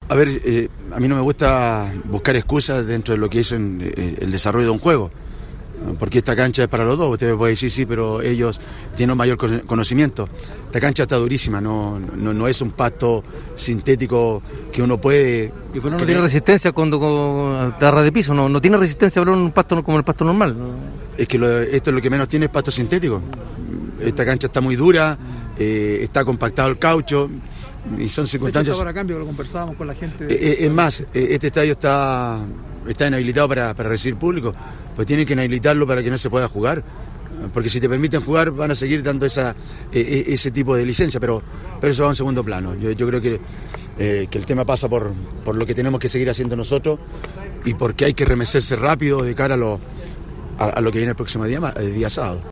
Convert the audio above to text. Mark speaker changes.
Speaker 1: A ver, a mí no me gusta buscar excusas dentro de lo que es el desarrollo de un juego, porque esta cancha es para los dos. Usted puede decir sí, pero ellos tienen un mayor conocimiento. Esta cancha está durísima, no es un pasto sintético que uno puede...
Speaker 2: Y bueno, no tiene resistencia cuando agarra de piso, no tiene resistencia para un pasto como el pasto normal, ¿no?
Speaker 1: Es que esto es lo que menos tiene, es pasto sintético. Esta cancha está muy dura, está compactado el caucho, y son circunstancias...
Speaker 3: Ahora cambio, lo conversábamos con la gente...
Speaker 1: es más, este estadio está inhabilitado para recibir público, pues tienen que inhabilitarlo para que no se pueda jugar, porque si te permiten jugar van a seguir dando ese tipo de licencia, pero eso va a un segundo plano. Yo creo que el tema pasa por lo que tenemos que seguir haciendo nosotros y porque hay que remecerse rápido de cara a lo que viene el próximo día sábado.